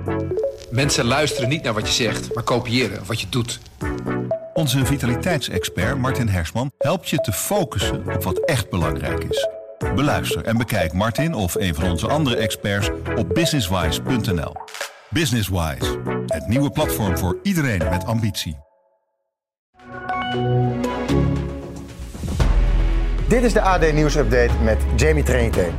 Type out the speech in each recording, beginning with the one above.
Mensen luisteren niet naar wat je zegt, maar kopiëren wat je doet. Onze vitaliteitsexpert Martin Hersman helpt je te focussen op wat echt belangrijk is. Beluister en bekijk Martin of een van onze andere experts op businesswise.nl. Businesswise, het nieuwe platform voor iedereen met ambitie. Dit is de AD Nieuws Update met Jamie Trainte.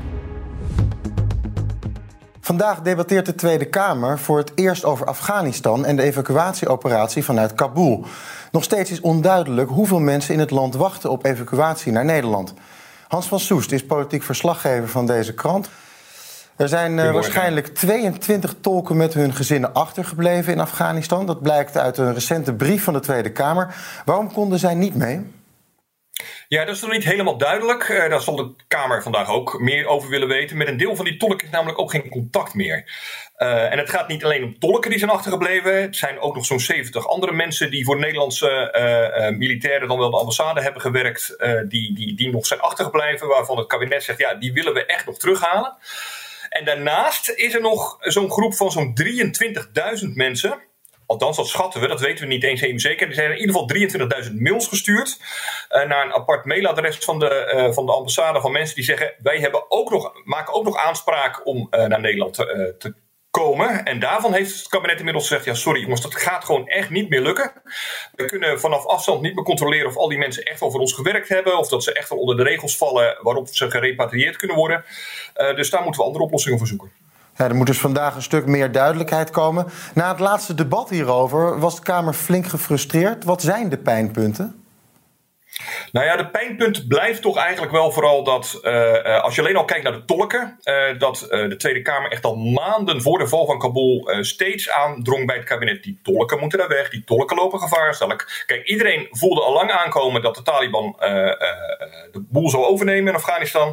Vandaag debatteert de Tweede Kamer voor het eerst over Afghanistan en de evacuatieoperatie vanuit Kabul. Nog steeds is onduidelijk hoeveel mensen in het land wachten op evacuatie naar Nederland. Hans van Soest is politiek verslaggever van deze krant. Er zijn waarschijnlijk 22 tolken met hun gezinnen achtergebleven in Afghanistan. Dat blijkt uit een recente brief van de Tweede Kamer. Waarom konden zij niet mee? Ja, dat is nog niet helemaal duidelijk. Daar zal de Kamer vandaag ook meer over willen weten. Met een deel van die tolken is namelijk ook geen contact meer. En het gaat niet alleen om tolken die zijn achtergebleven. Het zijn ook nog zo'n 70 andere mensen die voor Nederlandse militairen, dan wel de ambassade, hebben gewerkt. Die nog zijn achtergebleven, waarvan het kabinet zegt, ja, die willen we echt nog terughalen. En daarnaast is er nog zo'n groep van zo'n 23.000 mensen. Althans, dat schatten we, dat weten we niet eens helemaal zeker. Er zijn in ieder geval 23.000 mails gestuurd naar een apart mailadres van de ambassade van mensen die zeggen, wij maken ook nog aanspraak om naar Nederland te komen. En daarvan heeft het kabinet inmiddels gezegd, ja sorry jongens, dat gaat gewoon echt niet meer lukken. We kunnen vanaf afstand niet meer controleren of al die mensen echt wel voor ons gewerkt hebben, of dat ze echt wel onder de regels vallen waarop ze gerepatrieerd kunnen worden. Dus daar moeten we andere oplossingen voor zoeken. Ja, er moet dus vandaag een stuk meer duidelijkheid komen. Na het laatste debat hierover was de Kamer flink gefrustreerd. Wat zijn de pijnpunten? Nou ja, de pijnpunt blijft toch eigenlijk wel vooral dat, als je alleen al kijkt naar de tolken, dat de Tweede Kamer echt al maanden voor de val van Kabul steeds aandrong bij het kabinet. Die tolken moeten daar weg, die tolken lopen gevaarlijk. Kijk, iedereen voelde al lang aankomen dat de Taliban de boel zou overnemen in Afghanistan.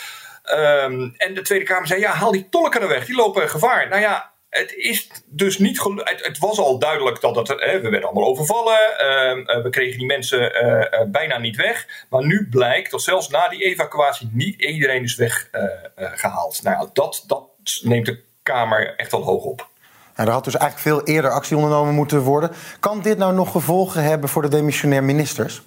En de Tweede Kamer zei, ja, haal die tolken er weg, die lopen gevaar. Nou ja, het is dus niet het was al duidelijk dat we werden allemaal overvallen. We kregen die mensen bijna niet weg. Maar nu blijkt dat zelfs na die evacuatie niet iedereen is weggehaald. Nou ja, dat neemt de Kamer echt wel hoog op. Nou, er had dus eigenlijk veel eerder actie ondernomen moeten worden. Kan dit nou nog gevolgen hebben voor de demissionair ministers?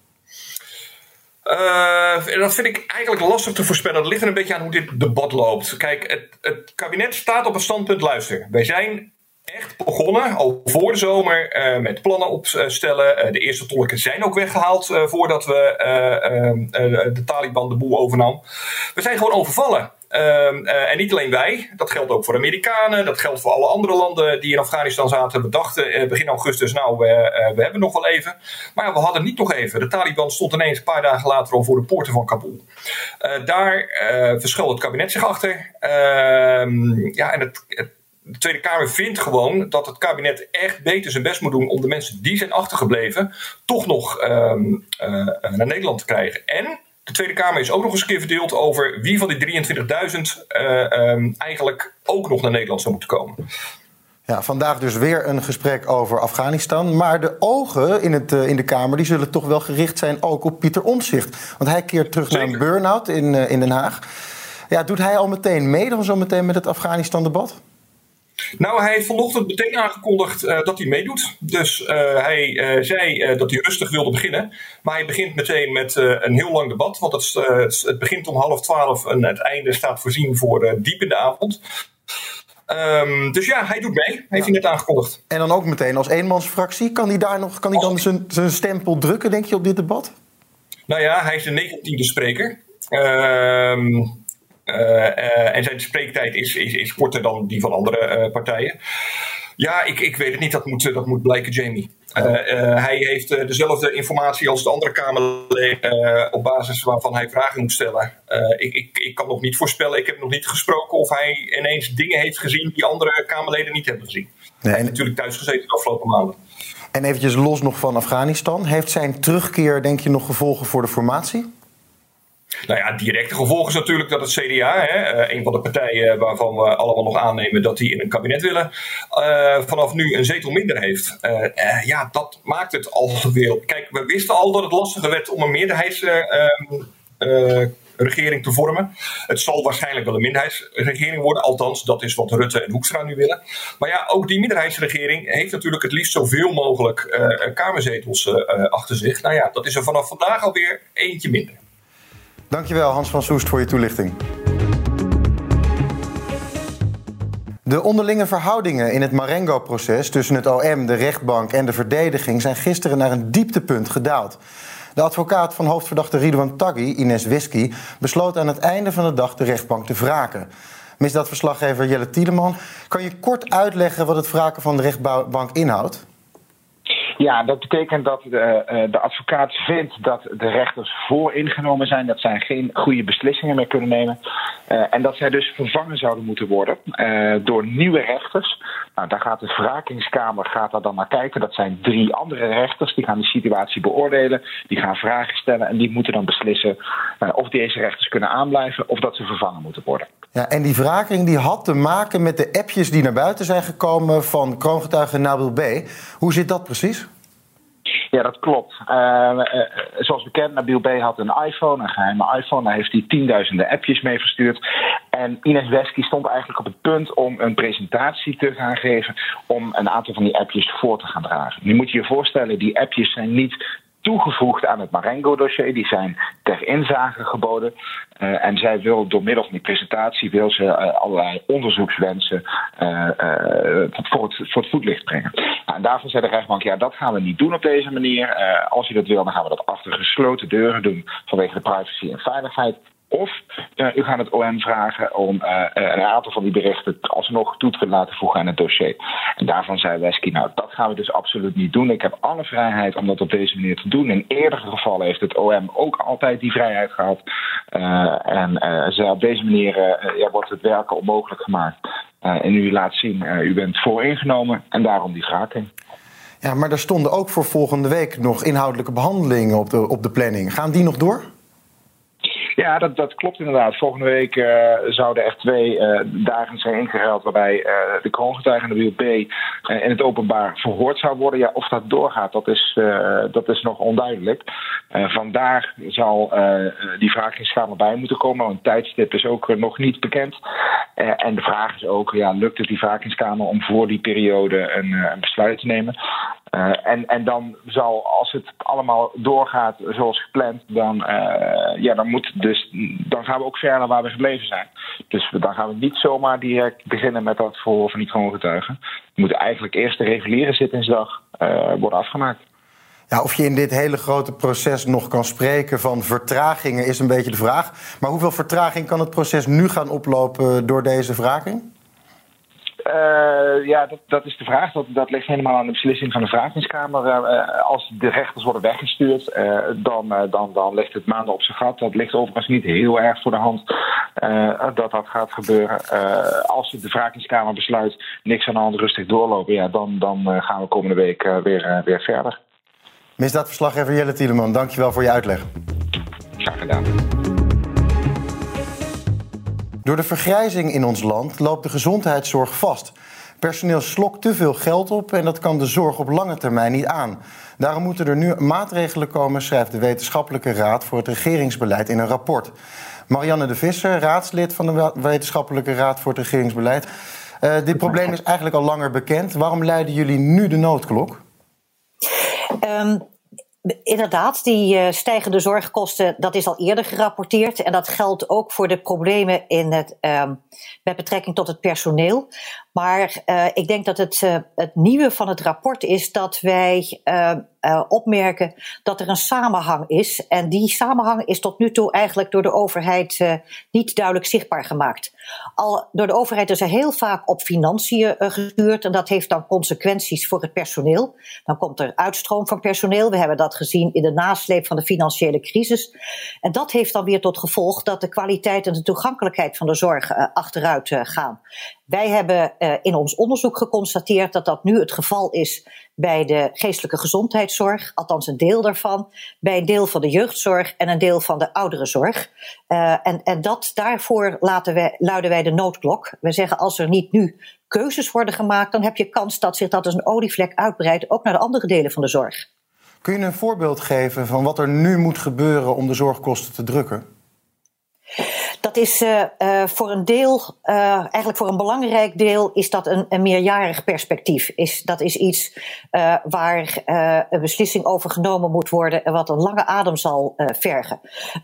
Dat vind ik eigenlijk lastig te voorspellen. Dat ligt er een beetje aan hoe dit debat loopt. Kijk, het kabinet staat op een standpunt. Luister, wij zijn echt begonnen, al voor de zomer, met plannen opstellen. De eerste tolken zijn ook weggehaald voordat de Taliban de boel overnam. We zijn gewoon overvallen. En niet alleen wij, dat geldt ook voor de Amerikanen, dat geldt voor alle andere landen die in Afghanistan zaten. We dachten begin augustus, we hebben nog wel even. Maar we hadden niet nog even. De Taliban stond ineens een paar dagen later al voor de poorten van Kabul. Daar verschuilt het kabinet zich achter. En de Tweede Kamer vindt gewoon dat het kabinet echt beter zijn best moet doen om de mensen die zijn achtergebleven toch nog naar Nederland te krijgen. En de Tweede Kamer is ook nog eens een keer verdeeld over wie van die 23.000 eigenlijk ook nog naar Nederland zou moeten komen. Ja, vandaag dus weer een gesprek over Afghanistan. Maar de ogen in de Kamer die zullen toch wel gericht zijn ook op Pieter Omtzigt. Want hij keert terug naar een burn-out in Den Haag. Ja, doet hij al meteen mee dan zo meteen met het Afghanistan-debat? Nou, hij heeft vanochtend meteen aangekondigd dat hij meedoet. Dus hij zei dat hij rustig wilde beginnen. Maar hij begint meteen met een heel lang debat. Want het begint om 11:30 en het einde staat voorzien voor diep in de avond. Dus ja, hij doet mee. Heeft hij net aangekondigd. En dan ook meteen als eenmansfractie. Kan hij dan zijn stempel drukken, denk je, op dit debat? Nou ja, hij is de 19e spreker. En zijn spreektijd is korter dan die van andere partijen. Ja, ik weet het niet. Dat moet blijken, Jamie. Hij heeft dezelfde informatie als de andere Kamerleden op basis waarvan hij vragen moet stellen. Ik kan nog niet voorspellen. Ik heb nog niet gesproken of hij ineens dingen heeft gezien die andere Kamerleden niet hebben gezien. Hij heeft natuurlijk thuis gezeten de afgelopen maanden. En eventjes los nog van Afghanistan. Heeft zijn terugkeer, denk je, nog gevolgen voor de formatie? Nou ja, directe gevolg is natuurlijk dat het CDA, een van de partijen waarvan we allemaal nog aannemen dat die in een kabinet willen, vanaf nu een zetel minder heeft. Dat maakt het alweer. Kijk, we wisten al dat het lastiger werd om een minderheidsregering te vormen. Het zal waarschijnlijk wel een minderheidsregering worden. Althans, dat is wat Rutte en Hoekstra nu willen. Maar ja, ook die minderheidsregering heeft natuurlijk het liefst zoveel mogelijk kamerzetels achter zich. Nou ja, dat is er vanaf vandaag alweer eentje minder. Dankjewel Hans van Soest voor je toelichting. De onderlinge verhoudingen in het Marengo-proces tussen het OM, de rechtbank en de verdediging zijn gisteren naar een dieptepunt gedaald. De advocaat van hoofdverdachte Ridouan Taghi, Ines Wesky, besloot aan het einde van de dag de rechtbank te wraken. Misdaadverslaggever Jelle Tiedeman, kan je kort uitleggen wat het wraken van de rechtbank inhoudt? Ja, dat betekent dat de advocaat vindt dat de rechters vooringenomen zijn, dat zij geen goede beslissingen meer kunnen nemen. En dat zij dus vervangen zouden moeten worden door nieuwe rechters. Nou, daar gaat de wrakingskamer dan naar kijken. Dat zijn 3 andere rechters, die gaan de situatie beoordelen, die gaan vragen stellen en die moeten dan beslissen of deze rechters kunnen aanblijven of dat ze vervangen moeten worden. Ja, en die wraking die had te maken met de appjes die naar buiten zijn gekomen van kroongetuige Nabil B. Hoe zit dat precies? Ja, dat klopt. Zoals bekend, Nabil B. had een iPhone, een geheime iPhone. Daar heeft hij 10.000 appjes mee verstuurd. En Ines Wesky stond eigenlijk op het punt om een presentatie te gaan geven om een aantal van die appjes voor te gaan dragen. Nu moet je je voorstellen, die appjes zijn niet toegevoegd aan het Marengo-dossier. Die zijn ter inzage geboden. En zij wil door middel van die presentatie allerlei onderzoekswensen voor het voetlicht brengen. En daarvoor zei de rechtbank, ja, dat gaan we niet doen op deze manier. Als u dat wil, dan gaan we dat achter gesloten deuren doen vanwege de privacy en veiligheid. Of u gaat het OM vragen om een aantal van die berichten alsnog toe te laten voegen aan het dossier. En daarvan zei Wesky, nou, dat gaan we dus absoluut niet doen. Ik heb alle vrijheid om dat op deze manier te doen. In eerdere gevallen heeft het OM ook altijd die vrijheid gehad. Op deze manier wordt het werken onmogelijk gemaakt. En u laat zien, u bent vooringenomen en daarom die wraking. Ja, maar er stonden ook voor volgende week nog inhoudelijke behandelingen op de planning. Gaan die nog door? Ja, dat klopt inderdaad. Volgende week zouden er 2 dagen zijn ingeruild waarbij de kroongetuige Nabil B. In het openbaar verhoord zou worden. Ja, of dat doorgaat, dat is nog onduidelijk. Vandaag zal die wrakingskamer bij moeten komen. Een tijdstip is ook nog niet bekend. En de vraag is ook, lukt het die wrakingskamer om voor die periode een besluit te nemen? En dan zal, als het allemaal doorgaat zoals gepland, dan gaan we ook verder waar we gebleven zijn. Dus dan gaan we niet zomaar direct beginnen met dat verhoor van die kroongetuigen. We moeten eigenlijk eerst de reguliere zittingsdag worden afgemaakt. Ja, of je in dit hele grote proces nog kan spreken van vertragingen is een beetje de vraag. Maar hoeveel vertraging kan het proces nu gaan oplopen door deze wraking? Dat is de vraag. Dat ligt helemaal aan de beslissing van de wrakingskamer. Als de rechters worden weggestuurd, dan ligt het maanden op zijn gat. Dat ligt overigens niet heel erg voor de hand dat gaat gebeuren. Als de wrakingskamer besluit niks aan de hand, rustig doorlopen, dan gaan we komende week weer verder. Misdaadverslaggever Jelle Tiedeman, dankjewel voor je uitleg. Graag gedaan. Door de vergrijzing in ons land loopt de gezondheidszorg vast. Personeel slokt te veel geld op en dat kan de zorg op lange termijn niet aan. Daarom moeten er nu maatregelen komen, schrijft de Wetenschappelijke Raad voor het Regeringsbeleid in een rapport. Marianne de Visser, raadslid van de Wetenschappelijke Raad voor het Regeringsbeleid. Dit probleem is eigenlijk al langer bekend. Waarom luiden jullie nu de noodklok? Inderdaad, die stijgende zorgkosten, dat is al eerder gerapporteerd. En dat geldt ook voor de problemen met betrekking tot het personeel. Maar ik denk dat het nieuwe van het rapport is dat wij opmerken dat er een samenhang is. En die samenhang is tot nu toe eigenlijk door de overheid niet duidelijk zichtbaar gemaakt. Door de overheid is er heel vaak op financiën gestuurd en dat heeft dan consequenties voor het personeel. Dan komt er uitstroom van personeel. We hebben dat gezien in de nasleep van de financiële crisis. En dat heeft dan weer tot gevolg dat de kwaliteit en de toegankelijkheid van de zorg achteruit gaan. Wij hebben in ons onderzoek geconstateerd dat dat nu het geval is bij de geestelijke gezondheidszorg, althans een deel daarvan, bij een deel van de jeugdzorg en een deel van de ouderenzorg. En daarvoor luiden wij de noodklok. We zeggen als er niet nu keuzes worden gemaakt, dan heb je kans dat zich dat als een olievlek uitbreidt, ook naar de andere delen van de zorg. Kun je een voorbeeld geven van wat er nu moet gebeuren om de zorgkosten te drukken? Dat is voor een deel, eigenlijk voor een belangrijk deel, is dat een meerjarig perspectief. Dat is iets waar een beslissing over genomen moet worden en wat een lange adem zal vergen.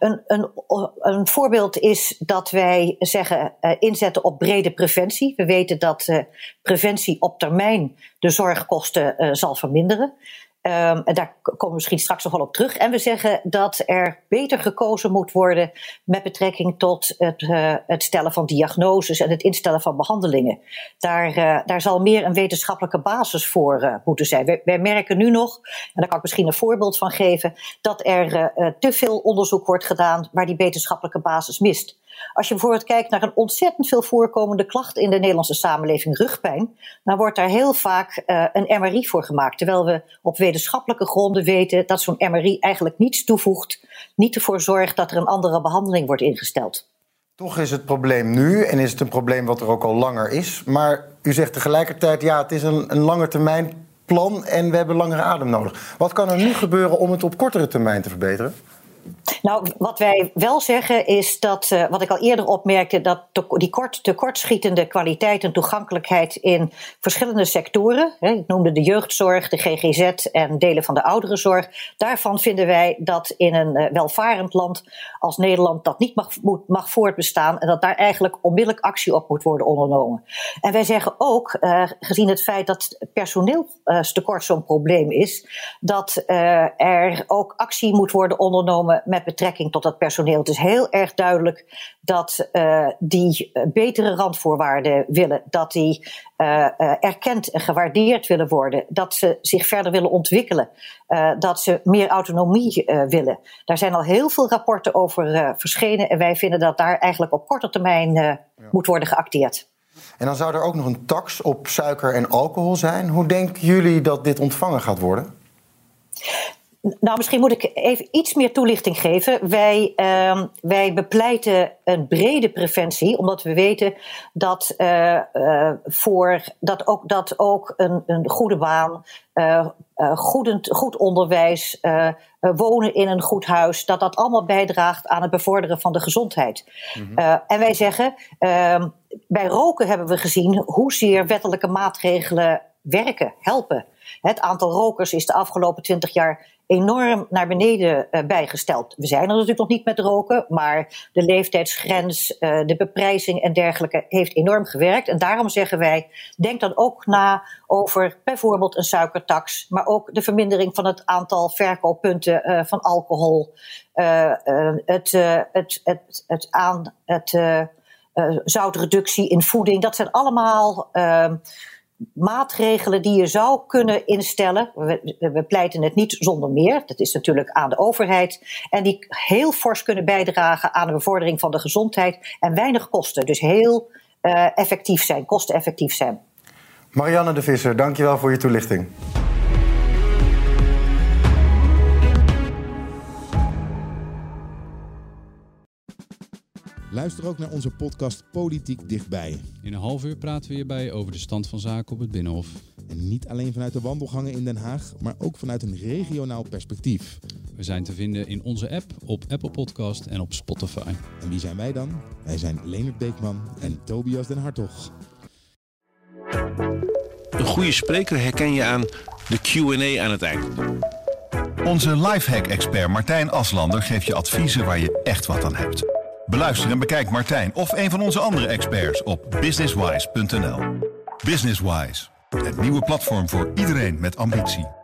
Een voorbeeld is dat wij zeggen inzetten op brede preventie. We weten dat preventie op termijn de zorgkosten zal verminderen. En daar komen we misschien straks nog wel op terug. En we zeggen dat er beter gekozen moet worden met betrekking tot het stellen van diagnoses en het instellen van behandelingen. Daar zal meer een wetenschappelijke basis voor moeten zijn. Wij merken nu nog, en daar kan ik misschien een voorbeeld van geven, dat er te veel onderzoek wordt gedaan waar die wetenschappelijke basis mist. Als je bijvoorbeeld kijkt naar een ontzettend veel voorkomende klacht in de Nederlandse samenleving, rugpijn, dan wordt daar heel vaak een MRI voor gemaakt. Terwijl we op wetenschappelijke gronden weten dat zo'n MRI eigenlijk niets toevoegt, niet ervoor zorgt dat er een andere behandeling wordt ingesteld. Toch is het probleem nu, en is het een probleem wat er ook al langer is. Maar u zegt tegelijkertijd, ja, het is een langetermijn plan en we hebben langere adem nodig. Wat kan er nu gebeuren om het op kortere termijn te verbeteren? Nou, wat wij wel zeggen is dat, wat ik al eerder opmerkte, dat die tekortschietende kwaliteit en toegankelijkheid in verschillende sectoren, ik noemde de jeugdzorg, de GGZ en delen van de ouderenzorg, daarvan vinden wij dat in een welvarend land als Nederland dat niet mag voortbestaan en dat daar eigenlijk onmiddellijk actie op moet worden ondernomen. En wij zeggen ook, gezien het feit dat personeelstekort zo'n probleem is, dat er ook actie moet worden ondernomen met betrekking tot dat personeel. Het is heel erg duidelijk dat die betere randvoorwaarden willen, dat die erkend en gewaardeerd willen worden, dat ze zich verder willen ontwikkelen, dat ze meer autonomie willen. Daar zijn al heel veel rapporten over verschenen en wij vinden dat daar eigenlijk op korte termijn moet worden geacteerd. En dan zou er ook nog een tax op suiker en alcohol zijn. Hoe denken jullie dat dit ontvangen gaat worden? Nou, misschien moet ik even iets meer toelichting geven. Wij bepleiten een brede preventie, omdat we weten dat dat ook een goede baan, goed onderwijs, wonen in een goed huis, dat allemaal bijdraagt aan het bevorderen van de gezondheid. Mm-hmm. En wij zeggen, bij roken hebben we gezien hoezeer wettelijke maatregelen werken, helpen. Het aantal rokers is de afgelopen 20 jaar enorm naar beneden bijgesteld. We zijn er natuurlijk nog niet met roken, maar de leeftijdsgrens, de beprijzing en dergelijke heeft enorm gewerkt. En daarom zeggen wij, denk dan ook na over bijvoorbeeld een suikertax, maar ook de vermindering van het aantal verkooppunten van alcohol, zoutreductie in voeding. Dat zijn allemaal maatregelen die je zou kunnen instellen. We pleiten het niet zonder meer. Dat is natuurlijk aan de overheid. En die heel fors kunnen bijdragen aan de bevordering van de gezondheid. En weinig kosten. Dus heel effectief zijn, kosteneffectief zijn. Marianne de Visser, dankjewel voor je toelichting. Luister ook naar onze podcast Politiek Dichtbij. In een half uur praten we hierbij over de stand van zaken op het Binnenhof. En niet alleen vanuit de wandelgangen in Den Haag, maar ook vanuit een regionaal perspectief. We zijn te vinden in onze app, op Apple Podcast en op Spotify. En wie zijn wij dan? Wij zijn Leonard Beekman en Tobias den Hartog. Een goede spreker herken je aan de Q&A aan het eind. Onze lifehack-expert Martijn Aslander geeft je adviezen waar je echt wat aan hebt. Beluister en bekijk Martijn of een van onze andere experts op businesswise.nl. Businesswise, het nieuwe platform voor iedereen met ambitie.